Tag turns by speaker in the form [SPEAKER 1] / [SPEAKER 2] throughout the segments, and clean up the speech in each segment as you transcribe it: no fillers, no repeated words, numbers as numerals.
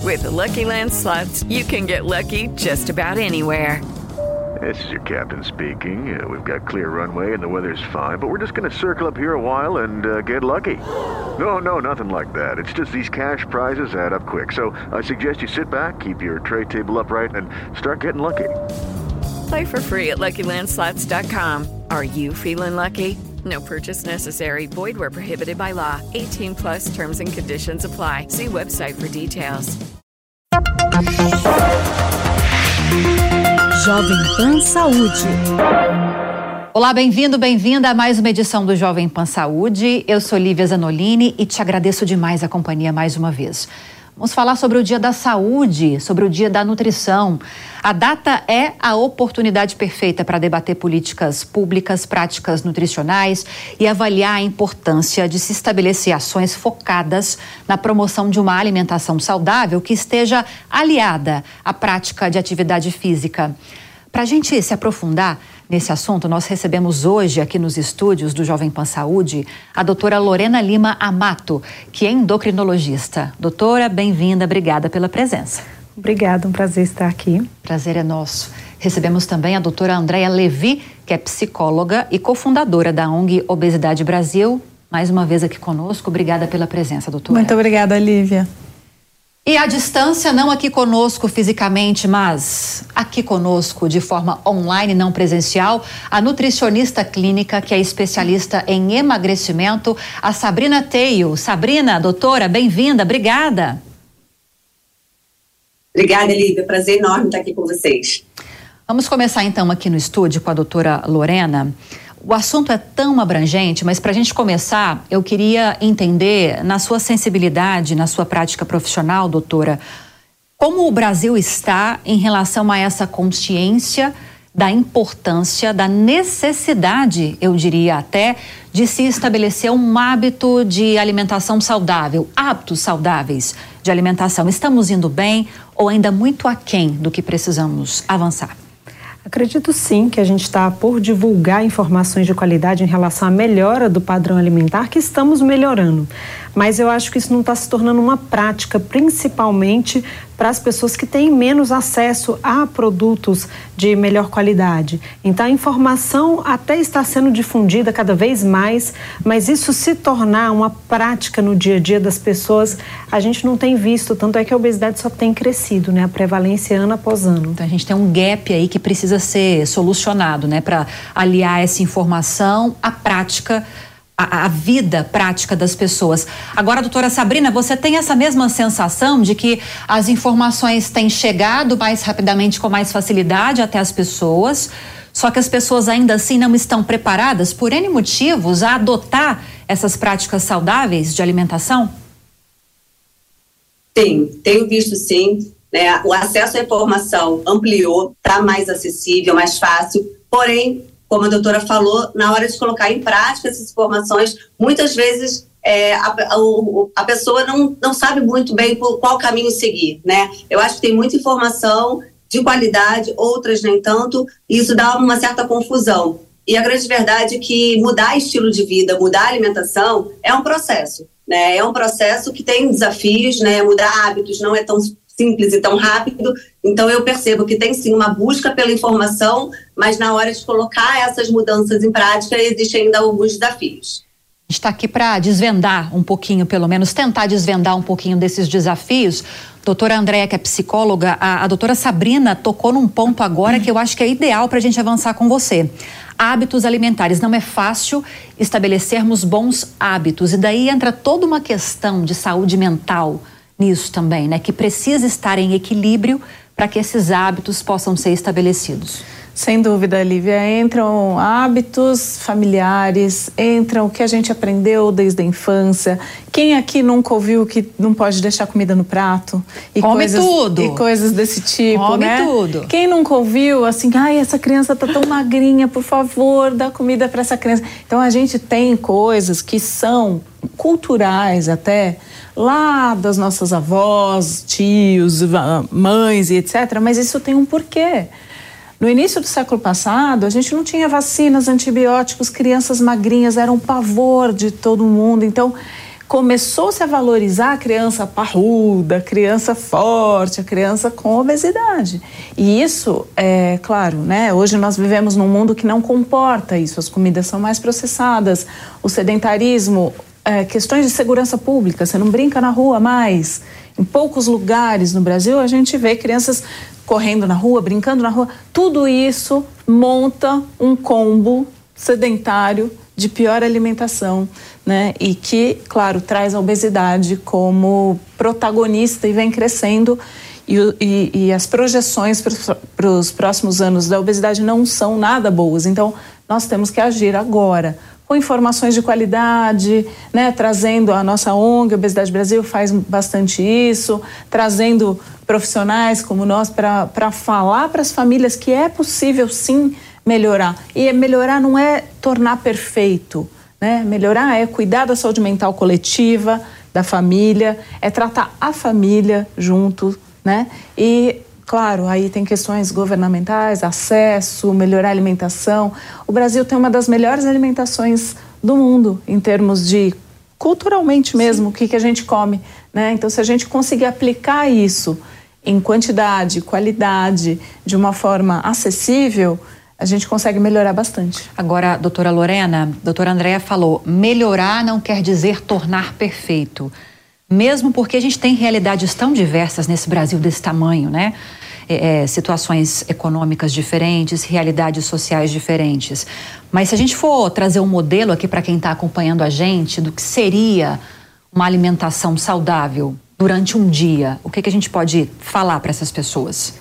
[SPEAKER 1] With the Lucky Land Slots, you can get lucky just about anywhere.
[SPEAKER 2] This is your captain speaking. We've got clear runway and the weather's fine, but we're just going to circle up here a while and get lucky. No, nothing like that. It's just these cash prizes add up quick. So I suggest you sit back, keep your tray table upright, and start getting lucky.
[SPEAKER 1] Play for free at LuckyLandSlots.com. Are you feeling lucky? No purchase necessary. Void where prohibited by law. 18 plus terms and conditions apply. See website for details.
[SPEAKER 3] Jovem Pan Saúde.
[SPEAKER 4] Olá, bem-vindo, bem-vinda a mais uma edição do Jovem Pan Saúde. Eu sou Lívia Zanolini e te agradeço demais a companhia mais uma vez. Vamos falar sobre o Dia da Saúde, sobre o Dia da Nutrição. A data é a oportunidade perfeita para debater políticas públicas, práticas nutricionais e avaliar a importância de se estabelecer ações focadas na promoção de uma alimentação saudável que esteja aliada à prática de atividade física. Para a gente se aprofundar nesse assunto, nós recebemos hoje aqui nos estúdios do Jovem Pan Saúde a doutora Lorena Lima Amato, que é endocrinologista. Doutora, bem-vinda, obrigada pela presença.
[SPEAKER 5] Obrigada, um prazer estar aqui.
[SPEAKER 4] Prazer é nosso. Recebemos também a doutora Andréia Levi, que é psicóloga e cofundadora da ONG Obesidade Brasil. Mais uma vez aqui conosco, obrigada pela presença, doutora.
[SPEAKER 5] Muito obrigada, Lívia.
[SPEAKER 4] E à distância, não aqui conosco fisicamente, mas aqui conosco de forma online, não presencial, a nutricionista clínica que é especialista em emagrecimento, a Sabrina Teio. Sabrina, doutora, bem-vinda, obrigada.
[SPEAKER 6] Obrigada, Lívia, prazer enorme estar aqui com vocês.
[SPEAKER 4] Vamos começar então aqui no estúdio com a doutora Lorena. O assunto é tão abrangente, mas para a gente começar, eu queria entender, na sua sensibilidade, na sua prática profissional, doutora, como o Brasil está em relação a essa consciência da importância, da necessidade, eu diria até, de se estabelecer um hábito de alimentação saudável, hábitos saudáveis de alimentação. Estamos indo bem ou ainda muito aquém do que precisamos avançar?
[SPEAKER 5] Acredito sim que a gente está por divulgar informações de qualidade em relação à melhora do padrão alimentar, que estamos melhorando. Mas eu acho que isso não está se tornando uma prática, principalmente para as pessoas que têm menos acesso a produtos de melhor qualidade. Então a informação até está sendo difundida cada vez mais, mas isso se tornar uma prática no dia a dia das pessoas, a gente não tem visto, tanto é que a obesidade só tem crescido, né? A prevalência ano após ano.
[SPEAKER 4] Então a gente tem um gap aí que precisa ser solucionado, né? Para aliar essa informação à prática, a vida prática das pessoas. Agora, doutora Sabrina, você tem essa mesma sensação de que as informações têm chegado mais rapidamente, com mais facilidade até as pessoas, só que as pessoas ainda assim não estão preparadas, por N motivos, a adotar essas práticas saudáveis de alimentação?
[SPEAKER 6] Sim, tenho visto sim, né? O acesso à informação ampliou, está mais acessível, mais fácil, porém, como a doutora falou, na hora de colocar em prática essas informações, muitas vezes a pessoa não sabe muito bem qual caminho seguir, né? Eu acho que tem muita informação de qualidade, outras nem tanto, e isso dá uma certa confusão. E a grande verdade é que mudar estilo de vida, mudar a alimentação é um processo, né? É um processo que tem desafios, né? Mudar hábitos não é tão simples e tão rápido, então eu percebo que tem sim uma busca pela informação, mas na hora de colocar essas mudanças em prática existem ainda alguns desafios.
[SPEAKER 4] A gente está aqui para desvendar um pouquinho, pelo menos tentar desvendar um pouquinho desses desafios. Doutora Andréia, que é psicóloga, a doutora Sabrina tocou num ponto agora que eu acho que é ideal para a gente avançar com você. Hábitos alimentares. Não é fácil estabelecermos bons hábitos, e daí entra toda uma questão de saúde mental nisso também, né? Que precisa estar em equilíbrio para que esses hábitos possam ser estabelecidos.
[SPEAKER 3] Sem dúvida, Lívia, entram hábitos familiares, entram o que a gente aprendeu desde a infância. Quem aqui nunca ouviu que não pode deixar comida no prato?
[SPEAKER 4] Come tudo!
[SPEAKER 3] E coisas desse tipo,
[SPEAKER 4] Come
[SPEAKER 3] né?
[SPEAKER 4] tudo!
[SPEAKER 3] Quem nunca ouviu, assim, essa criança tá tão magrinha, por favor, dá comida para essa criança. Então, a gente tem coisas que são culturais até, lá das nossas avós, tios, mães e etc., mas isso tem um porquê. No início do século passado, a gente não tinha vacinas, antibióticos, crianças magrinhas eram um pavor de todo mundo. Então, começou-se a valorizar a criança parruda, a criança forte, a criança com obesidade. E isso, claro, né? Hoje nós vivemos num mundo que não comporta isso. As comidas são mais processadas, o sedentarismo, questões de segurança pública, você não brinca na rua mais. Em poucos lugares no Brasil a gente vê crianças correndo na rua, brincando na rua. Tudo isso monta um combo sedentário de pior alimentação, né? E que, claro, traz a obesidade como protagonista e vem crescendo. E as projeções para os próximos anos da obesidade não são nada boas. Então, nós temos que agir agora, com informações de qualidade, né? Trazendo a nossa ONG, Obesidade Brasil, faz bastante isso, trazendo profissionais como nós para falar para as famílias que é possível, sim, melhorar. E melhorar não é tornar perfeito, né? Melhorar é cuidar da saúde mental coletiva, da família, é tratar a família junto, né? E, claro, aí tem questões governamentais, acesso, melhorar a alimentação. O Brasil tem uma das melhores alimentações do mundo, em termos de, culturalmente mesmo, o que a gente come, né? Então, se a gente conseguir aplicar isso em quantidade, qualidade, de uma forma acessível, a gente consegue melhorar bastante.
[SPEAKER 4] Agora, doutora Lorena, doutora Andréa falou, melhorar não quer dizer tornar perfeito. Mesmo porque a gente tem realidades tão diversas nesse Brasil desse tamanho, né? Situações econômicas diferentes, realidades sociais diferentes. Mas se a gente for trazer um modelo aqui para quem está acompanhando a gente do que seria uma alimentação saudável durante um dia, o que a gente pode falar para essas pessoas?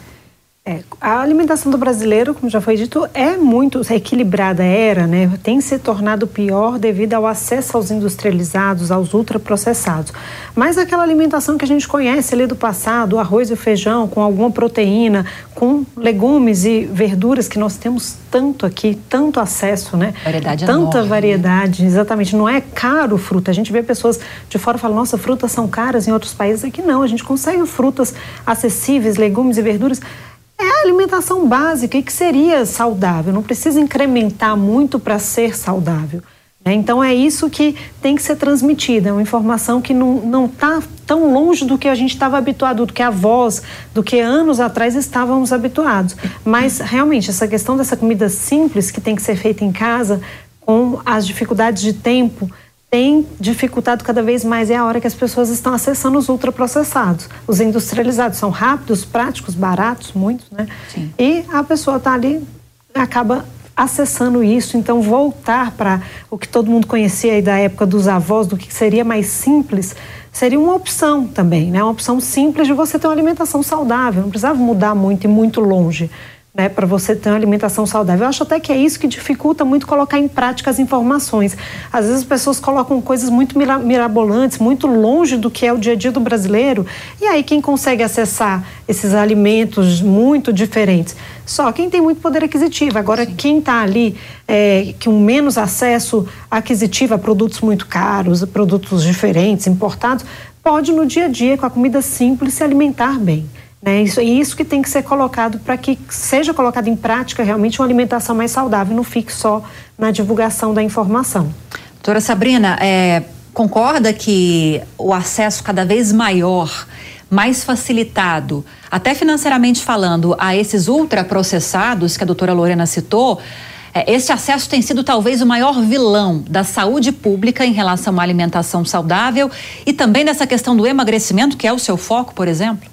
[SPEAKER 5] A alimentação do brasileiro, como já foi dito, é muito equilibrada, né? Tem se tornado pior devido ao acesso aos industrializados, aos ultraprocessados. Mas aquela alimentação que a gente conhece ali do passado, o arroz e o feijão, com alguma proteína, com legumes e verduras que nós temos tanto aqui, tanto acesso, né?
[SPEAKER 4] Variedade
[SPEAKER 5] Tanta
[SPEAKER 4] enorme,
[SPEAKER 5] variedade, exatamente. Não é caro fruta. A gente vê pessoas de fora falando, nossa, frutas são caras em outros países. Aqui não, a gente consegue frutas acessíveis, legumes e verduras. É a alimentação básica e que seria saudável, não precisa incrementar muito para ser saudável, né? Então é isso que tem que ser transmitida, é uma informação que não está tão longe do que a gente estava habituado, do que avós, do que anos atrás estávamos habituados. Mas realmente essa questão dessa comida simples que tem que ser feita em casa, com as dificuldades de tempo, tem dificultado cada vez mais, é a hora que as pessoas estão acessando os ultraprocessados. Os industrializados são rápidos, práticos, baratos, muitos, né?
[SPEAKER 4] Sim.
[SPEAKER 5] E a pessoa está ali, acaba acessando isso, então voltar para o que todo mundo conhecia aí da época dos avós, do que seria mais simples, seria uma opção também, né? Uma opção simples de você ter uma alimentação saudável, não precisava mudar muito e muito longe, né, para você ter uma alimentação saudável. Eu acho até que é isso que dificulta muito colocar em prática as informações. Às vezes as pessoas colocam coisas muito mirabolantes, muito longe do que é o dia a dia do brasileiro, e aí quem consegue acessar esses alimentos muito diferentes? Só quem tem muito poder aquisitivo. Agora, sim, quem está ali, com menos acesso aquisitivo a produtos muito caros, a produtos diferentes, importados, pode no dia a dia, com a comida simples, se alimentar bem. Né? Isso que tem que ser colocado para que seja colocado em prática realmente uma alimentação mais saudável, não fique só na divulgação da informação.
[SPEAKER 4] Doutora Sabrina, concorda que o acesso cada vez maior, mais facilitado, até financeiramente falando, a esses ultraprocessados que a doutora Lorena citou, esse acesso tem sido talvez o maior vilão da saúde pública em relação à alimentação saudável e também dessa questão do emagrecimento, que é o seu foco, por exemplo?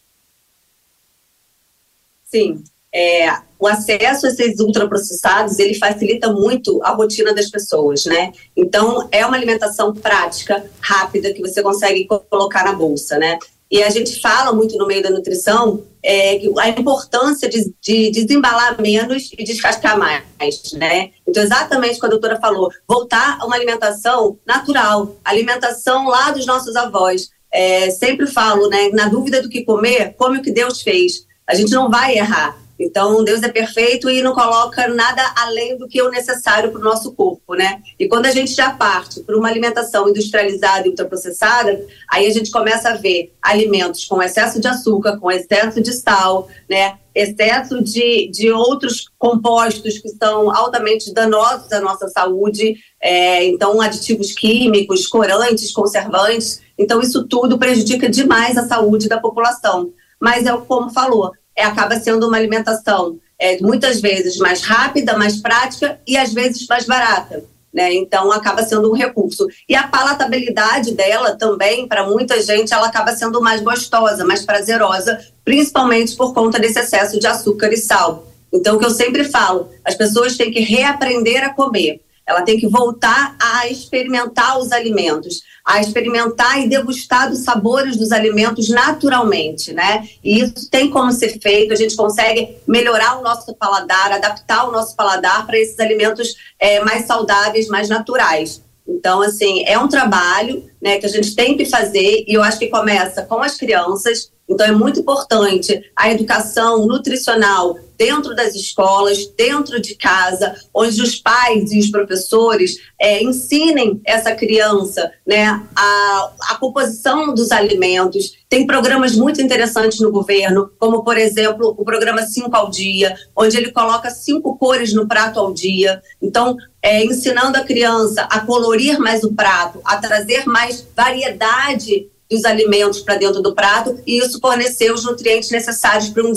[SPEAKER 6] Sim, o acesso a esses ultraprocessados, ele facilita muito a rotina das pessoas, né? Então, é uma alimentação prática, rápida, que você consegue colocar na bolsa, né? E a gente fala muito no meio da nutrição a importância de desembalar menos e descascar mais, né? Então, exatamente o que a doutora falou, voltar a uma alimentação natural, alimentação lá dos nossos avós. Sempre falo, né? Na dúvida do que comer, come o que Deus fez. A gente não vai errar, Então, Deus é perfeito e não coloca nada além do que é o necessário para o nosso corpo, né? E quando a gente já parte para uma alimentação industrializada e ultraprocessada, aí a gente começa a ver alimentos com excesso de açúcar, com excesso de sal, né? Excesso de outros compostos que são altamente danosos à nossa saúde, então aditivos químicos, corantes, conservantes. Então, isso tudo prejudica demais a saúde da população. Mas como falou, acaba sendo uma alimentação muitas vezes mais rápida, mais prática e às vezes mais barata, né? Então acaba sendo um recurso. E a palatabilidade dela também, para muita gente, ela acaba sendo mais gostosa, mais prazerosa, principalmente por conta desse excesso de açúcar e sal. Então, o que eu sempre falo, as pessoas têm que reaprender a comer. Ela tem que voltar a experimentar os alimentos, a experimentar e degustar dos sabores dos alimentos naturalmente, né? E isso tem como ser feito, a gente consegue melhorar o nosso paladar, adaptar o nosso paladar para esses alimentos mais saudáveis, mais naturais. Então, assim, é um trabalho, né, que a gente tem que fazer e eu acho que começa com as crianças. Então, é muito importante a educação nutricional dentro das escolas, dentro de casa, onde os pais e os professores ensinem essa criança, né, a composição dos alimentos. Tem programas muito interessantes no governo, como, por exemplo, o programa 5 ao dia, onde ele coloca 5 cores no prato ao dia. Então, ensinando a criança a colorir mais o prato, a trazer mais variedade dos alimentos para dentro do prato e isso fornecer os nutrientes necessários para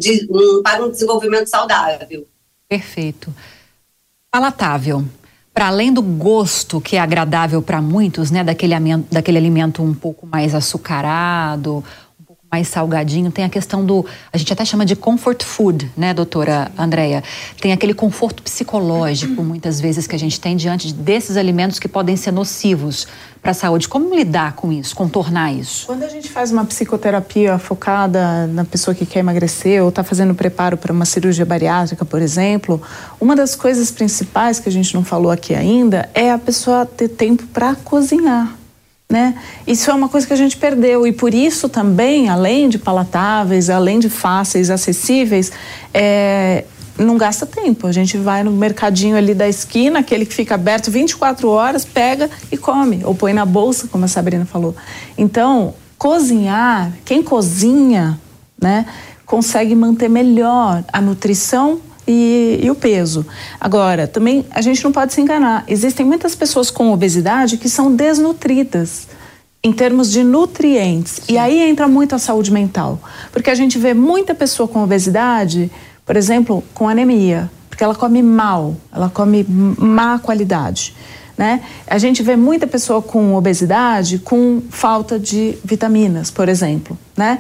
[SPEAKER 6] um desenvolvimento saudável.
[SPEAKER 4] Perfeito. Palatável. Para além do gosto que é agradável para muitos, né, daquele alimento um pouco mais açucarado, um pouco mais salgadinho, tem a questão a gente até chama de comfort food, né, doutora Andréia? Tem aquele conforto psicológico, muitas vezes, que a gente tem diante desses alimentos que podem ser nocivos para a saúde. Como lidar com isso, contornar isso?
[SPEAKER 3] Quando a gente faz uma psicoterapia focada na pessoa que quer emagrecer ou está fazendo preparo para uma cirurgia bariátrica, por exemplo, uma das coisas principais que a gente não falou aqui ainda é a pessoa ter tempo para cozinhar, né? Isso é uma coisa que a gente perdeu e por isso também, além de palatáveis, além de fáceis, acessíveis, não gasta tempo. A gente vai no mercadinho ali da esquina, aquele que fica aberto 24 horas, pega e come, ou põe na bolsa, como a Sabrina falou. Então, cozinhar, quem cozinha, né, consegue manter melhor a nutrição e o peso. Agora, também a gente não pode se enganar. Existem muitas pessoas com obesidade que são desnutridas em termos de nutrientes. Sim. E aí entra muito a saúde mental. Porque a gente vê muita pessoa com obesidade, por exemplo, com anemia, porque ela come mal, ela come má qualidade, né? A gente vê muita pessoa com obesidade com falta de vitaminas, por exemplo, né?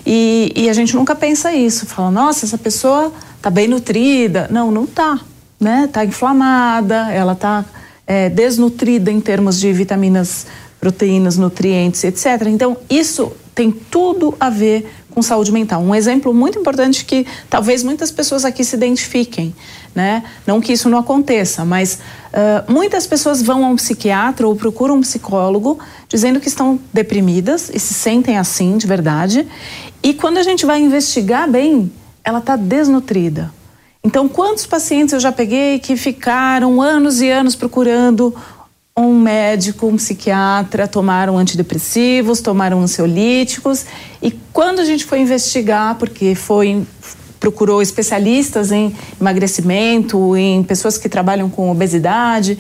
[SPEAKER 3] E a gente nunca pensa isso, fala, nossa, essa pessoa tá bem nutrida. Não tá, né? Tá inflamada, ela tá desnutrida em termos de vitaminas, proteínas, nutrientes, etc. Então, isso tem tudo a ver com saúde mental. Um exemplo muito importante que talvez muitas pessoas aqui se identifiquem, né? Não que isso não aconteça, mas muitas pessoas vão a um psiquiatra ou procuram um psicólogo dizendo que estão deprimidas e se sentem assim de verdade. E quando a gente vai investigar bem, ela está desnutrida. Então, quantos pacientes eu já peguei que ficaram anos e anos procurando um médico, um psiquiatra, tomaram antidepressivos, tomaram ansiolíticos e quando a gente foi investigar, porque procurou especialistas em emagrecimento, em pessoas que trabalham com obesidade,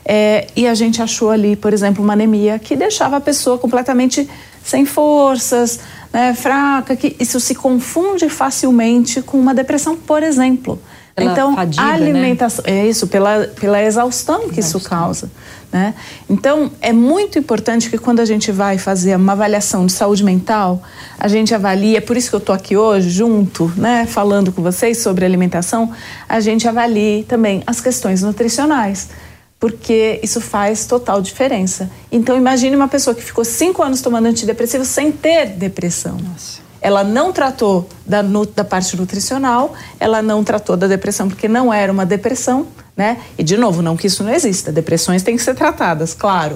[SPEAKER 3] e a gente achou ali, por exemplo, uma anemia que deixava a pessoa completamente sem forças, né, fraca, que isso se confunde facilmente com uma depressão, por exemplo. Pela então, fadiga, a alimentação, né? É isso, pela exaustão que isso causa, né? Então, é muito importante que quando a gente vai fazer uma avaliação de saúde mental, a gente avalie, é por isso que eu estou aqui hoje, junto, né, falando com vocês sobre alimentação, a gente avalie também as questões nutricionais, porque isso faz total diferença. Então, imagine uma pessoa que ficou 5 anos tomando antidepressivo sem ter depressão. Nossa. Ela não tratou da parte nutricional, ela não tratou da depressão porque não era uma depressão, né? E, de novo, não que isso não exista, depressões têm que ser tratadas, claro.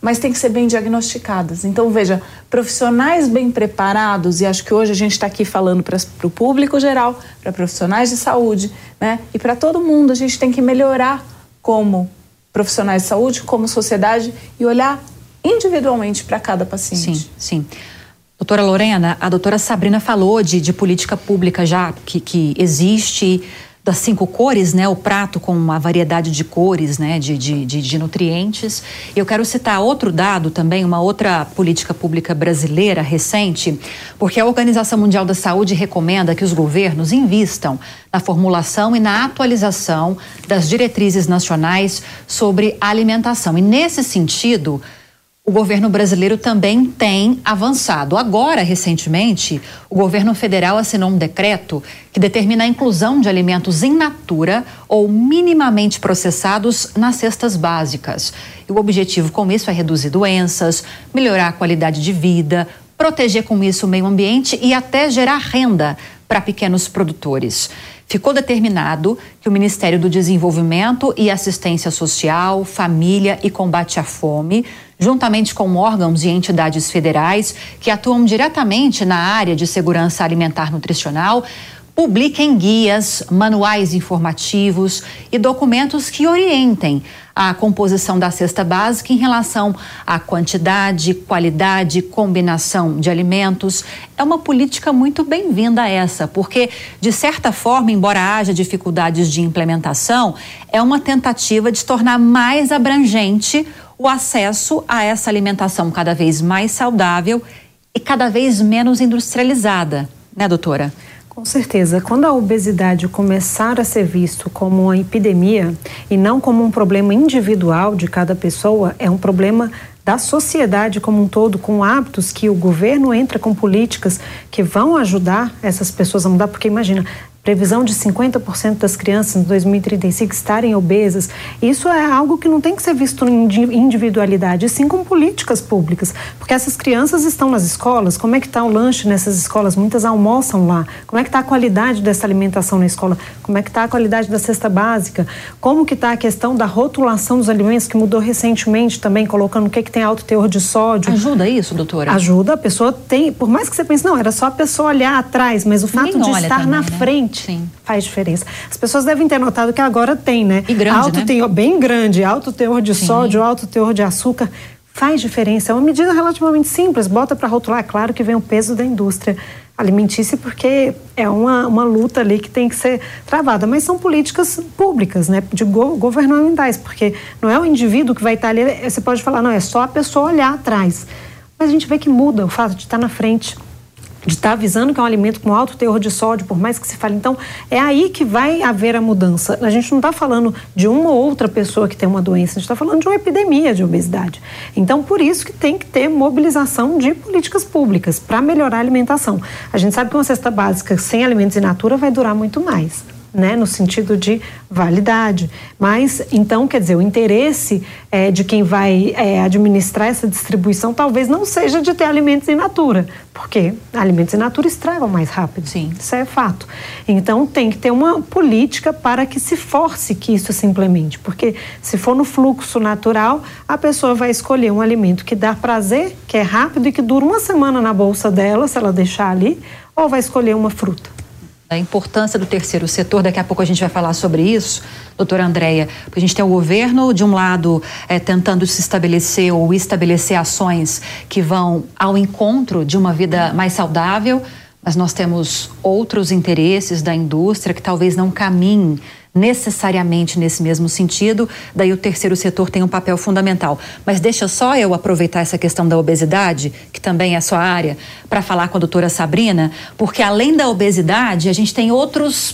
[SPEAKER 3] mas tem que ser bem diagnosticadas. Então, veja, profissionais bem preparados, e acho que hoje a gente está aqui falando para o público geral, para profissionais de saúde, né? E para todo mundo, a gente tem que melhorar como profissionais de saúde, como sociedade, e olhar individualmente para cada paciente.
[SPEAKER 4] Sim, sim. Doutora Lorena, a doutora Sabrina falou de política pública já que existe, das 5 cores, né? O prato com uma variedade de cores, né? De nutrientes. Eu quero citar outro dado também, uma outra política pública brasileira recente, porque a Organização Mundial da Saúde recomenda que os governos invistam na formulação e na atualização das diretrizes nacionais sobre alimentação. E nesse sentido, o governo brasileiro também tem avançado. Agora, recentemente, o governo federal assinou um decreto que determina a inclusão de alimentos in natura ou minimamente processados nas cestas básicas. E o objetivo com isso é reduzir doenças, melhorar a qualidade de vida, proteger com isso o meio ambiente e até gerar renda para pequenos produtores. Ficou determinado que o Ministério do Desenvolvimento e Assistência Social, Família e Combate à Fome, juntamente com órgãos e entidades federais que atuam diretamente na área de segurança alimentar nutricional, publiquem guias, manuais informativos e documentos que orientem a composição da cesta básica em relação à quantidade, qualidade, combinação de alimentos. É uma política muito bem-vinda essa, porque, de certa forma, embora haja dificuldades de implementação, é uma tentativa de tornar mais abrangente o acesso a essa alimentação cada vez mais saudável e cada vez menos industrializada, né, doutora?
[SPEAKER 5] Com certeza. Quando a obesidade começar a ser visto como uma epidemia e não como um problema individual de cada pessoa, é um problema da sociedade como um todo, com hábitos que o governo entra com políticas que vão ajudar essas pessoas a mudar, porque imagina, previsão de 50% das crianças em 2035 estarem obesas, isso é algo que não tem que ser visto em individualidade, e sim com políticas públicas, porque essas crianças estão nas escolas, como é que está o lanche nessas escolas? Muitas almoçam lá, como é que está a qualidade dessa alimentação na escola, como é que está a qualidade da cesta básica, como que está a questão da rotulação dos alimentos, que mudou recentemente também, colocando o que tem alto teor de sódio.
[SPEAKER 4] Ajuda isso, doutora?
[SPEAKER 5] Ajuda, a pessoa tem, por mais que você pense, não, era só a pessoa olhar atrás, mas o fato de estar também, na frente,
[SPEAKER 4] sim,
[SPEAKER 5] faz diferença. As pessoas devem ter notado que agora tem, né?
[SPEAKER 4] E grande,
[SPEAKER 5] alto
[SPEAKER 4] né?
[SPEAKER 5] Teor, bem grande, alto teor de
[SPEAKER 4] sim,
[SPEAKER 5] sódio, alto teor de açúcar, faz diferença. É uma medida relativamente simples, bota para rotular. É claro que vem o peso da indústria alimentícia, porque é uma luta ali que tem que ser travada, mas são políticas públicas, né? Governamentais, porque não é o indivíduo que vai estar ali, você pode falar, não, é só a pessoa olhar atrás. Mas a gente vê que muda o fato de estar na frente, de estar avisando que é um alimento com alto teor de sódio, por mais que se fale. Então, é aí que vai haver a mudança. A gente não está falando de uma ou outra pessoa que tem uma doença, a gente está falando de uma epidemia de obesidade. Então, por isso que tem que ter mobilização de políticas públicas para melhorar a alimentação. A gente sabe que uma cesta básica sem alimentos in natura vai durar muito mais, né, no sentido de validade, mas então, quer dizer, o interesse de quem vai administrar essa distribuição talvez não seja de ter alimentos in natura, porque alimentos in natura estragam mais rápido.
[SPEAKER 4] Sim.
[SPEAKER 5] Isso é fato. Então tem que ter uma política para que se force que isso se implemente, porque se for no fluxo natural, a pessoa vai escolher um alimento que dá prazer, que é rápido e que dura uma semana na bolsa dela, se ela deixar ali, ou vai escolher uma fruta.
[SPEAKER 4] A importância do terceiro setor, daqui a pouco a gente vai falar sobre isso, doutora Andréia, porque a gente tem o governo, de um lado, tentando se estabelecer ou estabelecer ações que vão ao encontro de uma vida mais saudável, mas nós temos outros interesses da indústria que talvez não caminhem necessariamente nesse mesmo sentido, daí o terceiro setor tem um papel fundamental. Mas deixa só eu aproveitar essa questão da obesidade, que também é a sua área, para falar com a doutora Sabrina, porque além da obesidade, a gente tem outros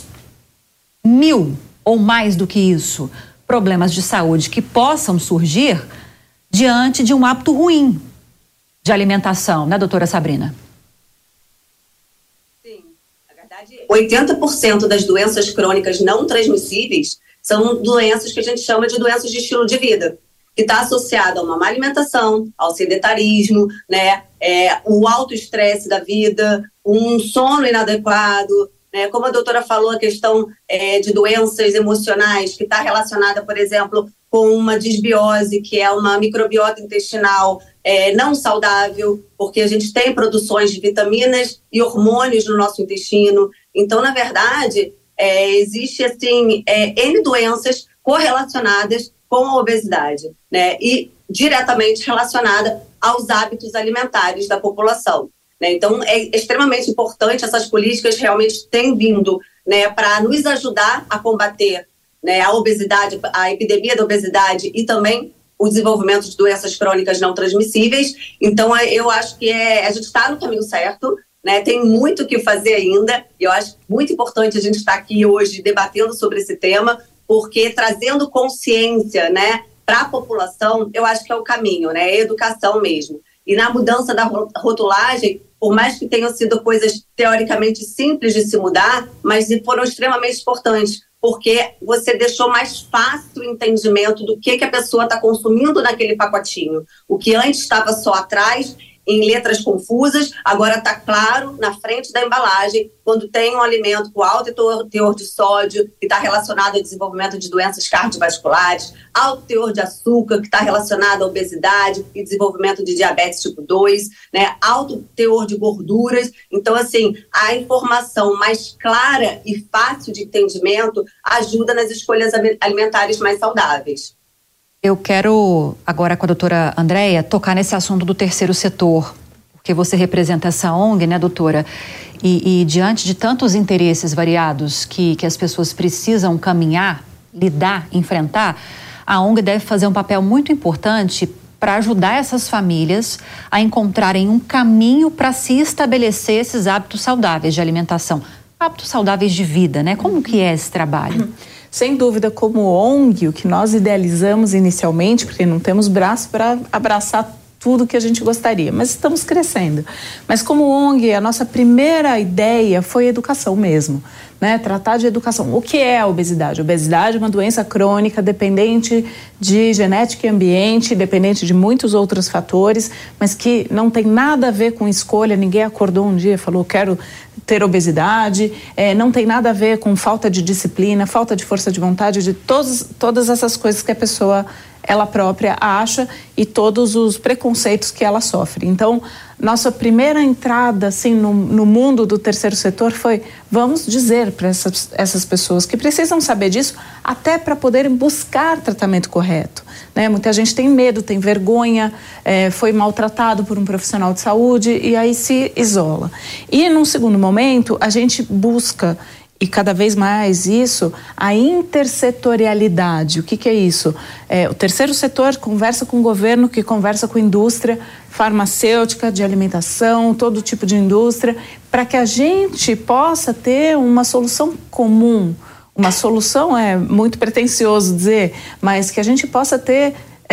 [SPEAKER 4] 1000 ou mais do que isso, problemas de saúde que possam surgir diante de um hábito ruim de alimentação, né, doutora Sabrina?
[SPEAKER 6] 80% das doenças crônicas não transmissíveis são doenças que a gente chama de doenças de estilo de vida, que está associada a uma má alimentação, ao sedentarismo, né, o alto estresse da vida, um sono inadequado, como a doutora falou, a questão de doenças emocionais, que está relacionada, por exemplo, com uma disbiose, que é uma microbiota intestinal não saudável, porque a gente tem produções de vitaminas e hormônios no nosso intestino. Então, na verdade, existe assim, N doenças correlacionadas com a obesidade, né? E diretamente relacionada aos hábitos alimentares da população, né? Então, é extremamente importante, essas políticas realmente têm vindo, né, para nos ajudar a combater, né, a obesidade, a epidemia da obesidade e também o desenvolvimento de doenças crônicas não transmissíveis. Então, eu acho que a gente está no caminho certo, né? Tem muito o que fazer ainda, e eu acho muito importante a gente estar aqui hoje debatendo sobre esse tema, porque trazendo consciência, né, para a população, eu acho que é o caminho, né? É educação mesmo. E na mudança da rotulagem, por mais que tenham sido coisas teoricamente simples de se mudar, mas foram extremamente importantes, porque você deixou mais fácil o entendimento do que a pessoa está consumindo naquele pacotinho. O que antes estava só atrás, em letras confusas, agora está claro na frente da embalagem, quando tem um alimento com alto teor de sódio, que está relacionado ao desenvolvimento de doenças cardiovasculares, alto teor de açúcar, que está relacionado à obesidade e desenvolvimento de diabetes tipo 2, né? Alto teor de gorduras. Então, assim, a informação mais clara e fácil de entendimento ajuda nas escolhas alimentares mais saudáveis.
[SPEAKER 4] Eu quero, agora com a doutora Andréia, tocar nesse assunto do terceiro setor, porque você representa essa ONG, né, doutora? E diante de tantos interesses variados que as pessoas precisam caminhar, lidar, enfrentar, a ONG deve fazer um papel muito importante para ajudar essas famílias a encontrarem um caminho para se estabelecer esses hábitos saudáveis de alimentação, hábitos saudáveis de vida, né? Como que é esse trabalho?
[SPEAKER 3] Sem dúvida, como ONG, o que nós idealizamos inicialmente, porque não temos braço para abraçar tudo que a gente gostaria, mas estamos crescendo. Mas como ONG, a nossa primeira ideia foi educação mesmo, né? Tratar de educação. O que é a obesidade? A obesidade é uma doença crônica dependente de genética e ambiente, dependente de muitos outros fatores, mas que não tem nada a ver com escolha. Ninguém acordou um dia e falou, quero ter obesidade, não tem nada a ver com falta de disciplina, falta de força de vontade, de todas essas coisas que a pessoa, ela própria acha e todos os preconceitos que ela sofre. Então, nossa primeira entrada assim, no mundo do terceiro setor foi, vamos dizer para essas pessoas que precisam saber disso, até para poderem buscar tratamento correto, né? Muita gente tem medo, tem vergonha, foi maltratado por um profissional de saúde e aí se isola. E num segundo momento, a gente busca, e cada vez mais isso, a intersetorialidade. O que é isso? O terceiro setor conversa com o governo, que conversa com a indústria farmacêutica, de alimentação, todo tipo de indústria, para que a gente possa ter uma solução comum. Uma solução é muito pretensioso dizer, mas que a gente possa ter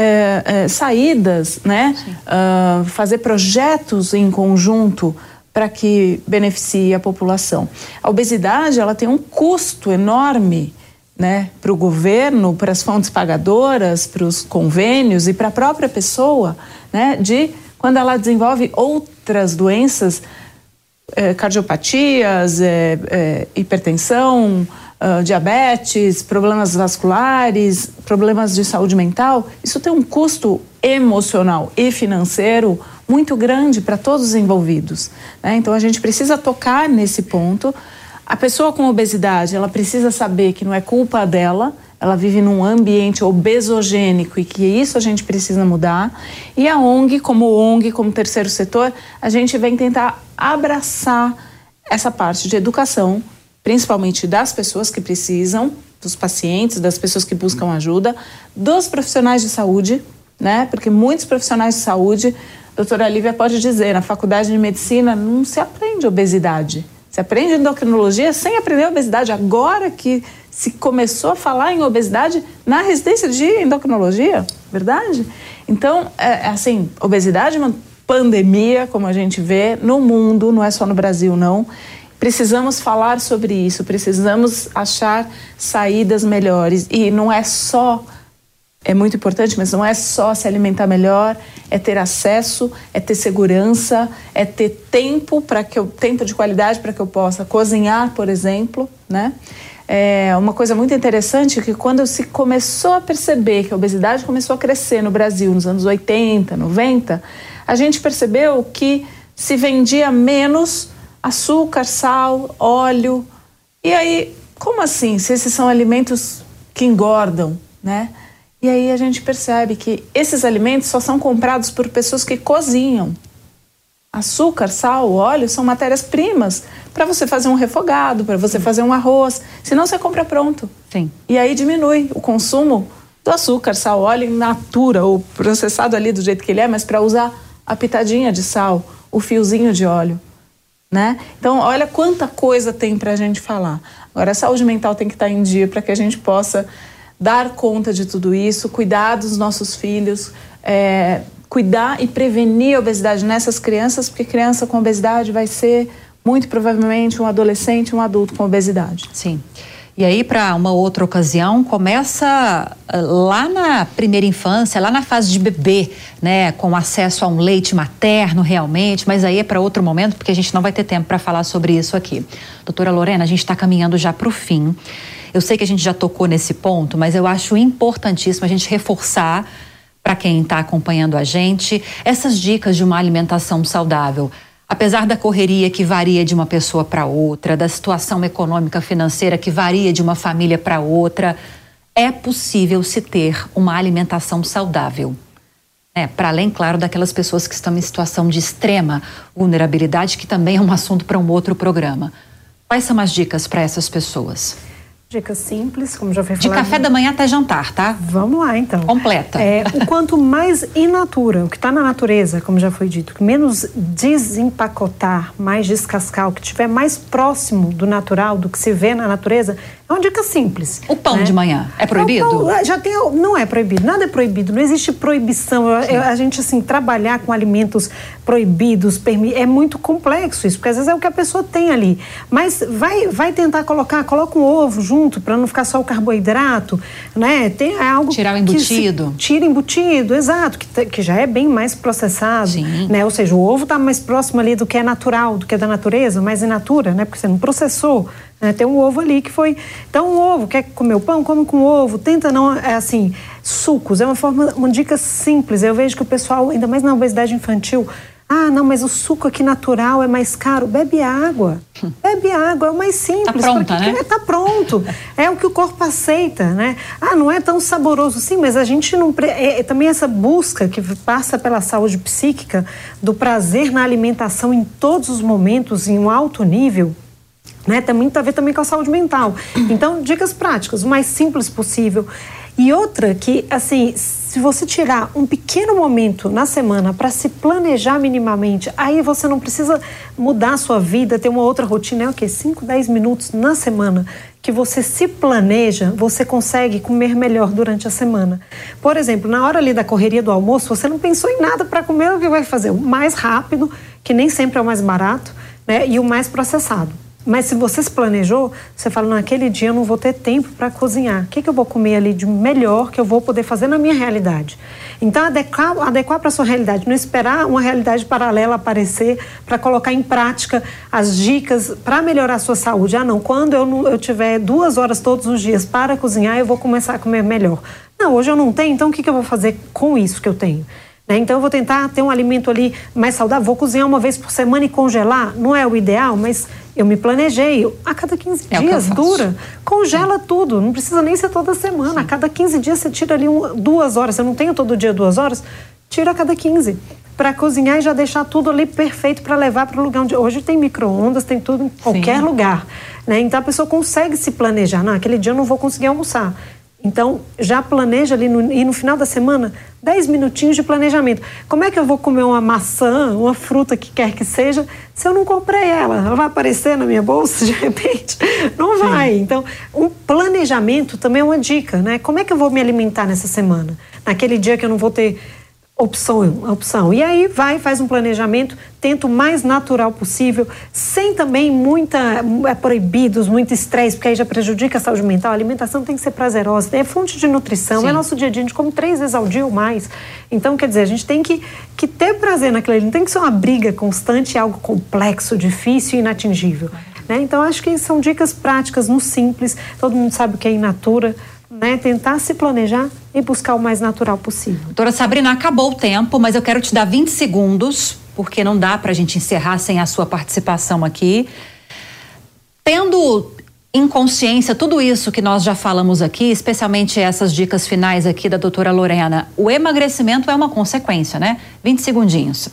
[SPEAKER 3] saídas, né? Fazer projetos em conjunto para que beneficie a população. A obesidade, ela tem um custo enorme, né, para o governo, para as fontes pagadoras, para os convênios e para a própria pessoa, né, de quando ela desenvolve outras doenças, cardiopatias, hipertensão, diabetes, problemas vasculares, problemas de saúde mental. Isso tem um custo emocional e financeiro muito grande para todos os envolvidos, né? Então a gente precisa tocar nesse ponto. A pessoa com obesidade, ela precisa saber que não é culpa dela, ela vive num ambiente obesogênico e que isso a gente precisa mudar. E a ONG, como terceiro setor, a gente vem tentar abraçar essa parte de educação, principalmente das pessoas que precisam, dos pacientes, das pessoas que buscam ajuda, dos profissionais de saúde, né? Porque muitos profissionais de saúde, a doutora Lívia pode dizer, na faculdade de medicina não se aprende obesidade. Se aprende endocrinologia sem aprender obesidade. Agora que se começou a falar em obesidade na residência de endocrinologia, verdade? Então, assim, obesidade é uma pandemia, como a gente vê no mundo, não é só no Brasil, não. Precisamos falar sobre isso, precisamos achar saídas melhores. E não é só... É muito importante, mas não é só se alimentar melhor, é ter acesso, é ter segurança, é ter tempo de qualidade para que eu possa cozinhar, por exemplo, né? uma coisa muito interessante, que quando se começou a perceber que a obesidade começou a crescer no Brasil nos anos 80, 90, a gente percebeu que se vendia menos açúcar, sal, óleo. E aí, como assim? Se esses são alimentos que engordam, né? E aí a gente percebe que esses alimentos só são comprados por pessoas que cozinham. Açúcar, sal, óleo são matérias-primas para você fazer um refogado, para você fazer um arroz. Senão você compra pronto.
[SPEAKER 4] Sim.
[SPEAKER 3] E aí diminui o consumo do açúcar, sal, óleo in natura, ou processado ali do jeito que ele é, mas para usar a pitadinha de sal, o fiozinho de óleo, né? Então, olha quanta coisa tem para a gente falar. Agora, a saúde mental tem que estar em dia para que a gente possa dar conta de tudo isso, cuidar dos nossos filhos, cuidar e prevenir a obesidade nessas crianças, porque criança com obesidade vai ser, muito provavelmente, um adolescente, um adulto com obesidade.
[SPEAKER 4] Sim. E aí, para uma outra ocasião, começa lá na primeira infância, lá na fase de bebê, né, com acesso a um leite materno realmente, mas aí é para outro momento, porque a gente não vai ter tempo para falar sobre isso aqui. Doutora Lorena, a gente está caminhando já para o fim. Eu sei que a gente já tocou nesse ponto, mas eu acho importantíssimo a gente reforçar para quem está acompanhando a gente essas dicas de uma alimentação saudável. Apesar da correria que varia de uma pessoa para outra, da situação econômica financeira que varia de uma família para outra, é possível se ter uma alimentação saudável. Para além, claro, daquelas pessoas que estão em situação de extrema vulnerabilidade, que também é um assunto para um outro programa. Quais são as dicas para essas pessoas?
[SPEAKER 5] Dicas simples, como já foi falado.
[SPEAKER 4] De café da manhã até jantar, tá?
[SPEAKER 5] Vamos lá, então.
[SPEAKER 4] Completa.
[SPEAKER 5] O quanto mais in natura, o que está na natureza, como já foi dito, menos desempacotar, mais descascar, o que estiver mais próximo do natural, do que se vê na natureza, é uma dica simples.
[SPEAKER 4] O pão de manhã é proibido?
[SPEAKER 5] Não é proibido, nada é proibido, não existe proibição. A gente, assim, trabalhar com alimentos proibidos, é muito complexo isso, porque às vezes é o que a pessoa tem ali. Mas vai tentar coloca um ovo junto, para não ficar só o carboidrato, né? É algo
[SPEAKER 4] tirar o embutido.
[SPEAKER 5] Tira embutido, exato, que já é bem mais processado.
[SPEAKER 4] Sim.
[SPEAKER 5] Né? Ou seja, o ovo está mais próximo ali do que é natural, do que é da natureza, mais in natura, né? Porque você não processou. Tem um ovo ali que foi... Então, o ovo, quer comer o pão? Come com ovo. Tenta não... sucos. É uma dica simples. Eu vejo que o pessoal, ainda mais na obesidade infantil... não, mas o suco aqui natural é mais caro. Bebe água. Bebe água, é o mais simples.
[SPEAKER 4] Tá pronta, né?
[SPEAKER 5] Tá pronto. É o que o corpo aceita, né? Não é tão saboroso, sim, mas a gente não... também essa busca que passa pela saúde psíquica, do prazer na alimentação em todos os momentos, em um alto nível... Né? Tem muito a ver também com a saúde mental. Então, dicas práticas, o mais simples possível. E outra que, assim, se você tirar um pequeno momento na semana para se planejar minimamente, aí você não precisa mudar a sua vida, ter uma outra rotina, 5, 10 minutos na semana, que você se planeja, você consegue comer melhor durante a semana. Por exemplo, na hora ali da correria do almoço, você não pensou em nada para comer, o que vai fazer? O mais rápido, que nem sempre é o mais barato, né? E o mais processado. Mas se você se planejou, você fala, naquele dia eu não vou ter tempo para cozinhar. O que eu vou comer ali de melhor que eu vou poder fazer na minha realidade? Então, adequar para a sua realidade. Não esperar uma realidade paralela aparecer para colocar em prática as dicas para melhorar a sua saúde. Não, quando eu tiver 2 horas todos os dias para cozinhar, eu vou começar a comer melhor. Não, hoje eu não tenho, então o que eu vou fazer com isso que eu tenho? Então eu vou tentar ter um alimento ali mais saudável, vou cozinhar uma vez por semana e congelar, não é o ideal, mas eu me planejei, a cada 15 dias dura, congela tudo, não precisa nem ser toda semana, a cada 15 dias você tira ali 2 horas, eu não tenho todo dia 2 horas, tira a cada 15, para cozinhar e já deixar tudo ali perfeito para levar para o lugar onde... Hoje tem micro-ondas, tem tudo em qualquer lugar, né? Então a pessoa consegue se planejar, aquele dia eu não vou conseguir almoçar. Então, já planeja ali e no final da semana, 10 minutinhos de planejamento. Como é que eu vou comer uma maçã, uma fruta que quer que seja, se eu não comprei ela? Ela vai aparecer na minha bolsa de repente? Não vai. Então, um planejamento também é uma dica, né? Como é que eu vou me alimentar nessa semana? Naquele dia que eu não vou ter opção. E aí faz um planejamento, tenta o mais natural possível, sem também proibidos, muito estresse, porque aí já prejudica a saúde mental. A alimentação tem que ser prazerosa, é fonte de nutrição, Sim. É nosso dia a dia, a gente come 3 vezes ao dia ou mais. Então, quer dizer, a gente tem que ter prazer naquilo, não tem que ser uma briga constante, algo complexo, difícil e inatingível. né? Então, acho que são dicas práticas, no simples, todo mundo sabe o que é in natura, né? Tentar se planejar e buscar o mais natural possível.
[SPEAKER 4] Doutora Sabrina, acabou o tempo, mas eu quero te dar 20 segundos, porque não dá para a gente encerrar sem a sua participação aqui. Tendo em consciência tudo isso que nós já falamos aqui, especialmente essas dicas finais aqui da doutora Lorena, o emagrecimento é uma consequência, né? 20 segundinhos.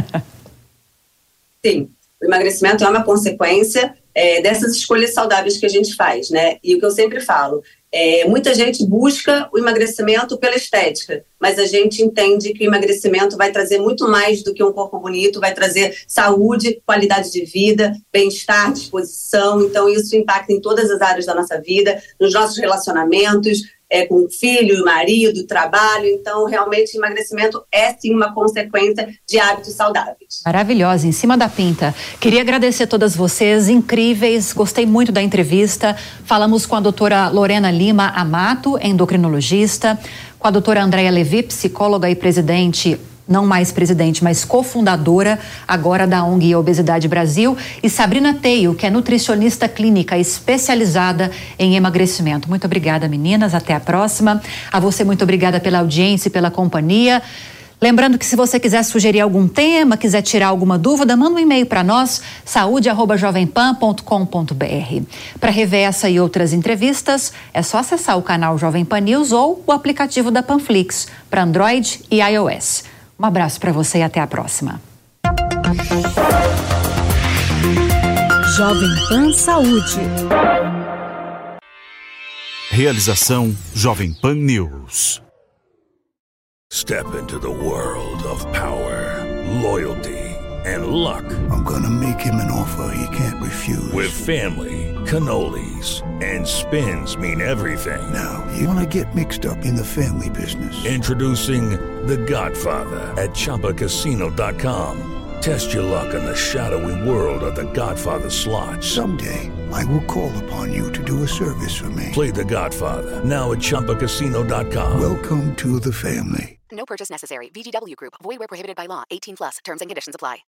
[SPEAKER 6] Sim, o emagrecimento é uma consequência dessas escolhas saudáveis que a gente faz, né? E o que eu sempre falo, muita gente busca o emagrecimento pela estética, mas a gente entende que o emagrecimento vai trazer muito mais do que um corpo bonito, vai trazer saúde, qualidade de vida, bem-estar, disposição. Então isso impacta em todas as áreas da nossa vida, nos nossos relacionamentos, com o filho, o marido, o trabalho. Então, realmente, emagrecimento é sim uma consequência de hábitos saudáveis.
[SPEAKER 4] Maravilhosa, em cima da pinta. Queria agradecer a todas vocês, incríveis, gostei muito da entrevista. Falamos com a doutora Lorena Lima Amato, endocrinologista, com a doutora Andréa Levi, psicóloga e presidente, não mais presidente, mas cofundadora agora da ONG Obesidade Brasil, e Sabrina Teio, que é nutricionista clínica especializada em emagrecimento. Muito obrigada, meninas, até a próxima. A você, muito obrigada pela audiência e pela companhia. Lembrando que se você quiser sugerir algum tema, quiser tirar alguma dúvida, manda um e-mail para nós, saude@jovempan.com.br. Para rever essa e outras entrevistas, é só acessar o canal Jovem Pan News ou o aplicativo da Panflix para Android e iOS. Um abraço para você e até a próxima.
[SPEAKER 7] Jovem Pan Saúde.
[SPEAKER 8] Realização Jovem Pan News.
[SPEAKER 9] Step into the world of power, loyalty, and luck.
[SPEAKER 10] I'm gonna make him an offer he can't refuse.
[SPEAKER 9] With family, cannolis, and spins mean everything.
[SPEAKER 10] Now, you wanna get mixed up in the family business.
[SPEAKER 9] Introducing The Godfather at ChumbaCasino.com. Test your luck in the shadowy world of The Godfather slot.
[SPEAKER 10] Someday, I will call upon you to do a service for me.
[SPEAKER 9] Play The Godfather, now at ChumbaCasino.com.
[SPEAKER 10] Welcome to the family.
[SPEAKER 11] No purchase necessary. VGW Group. Void where prohibited by law. 18+. Terms and conditions apply.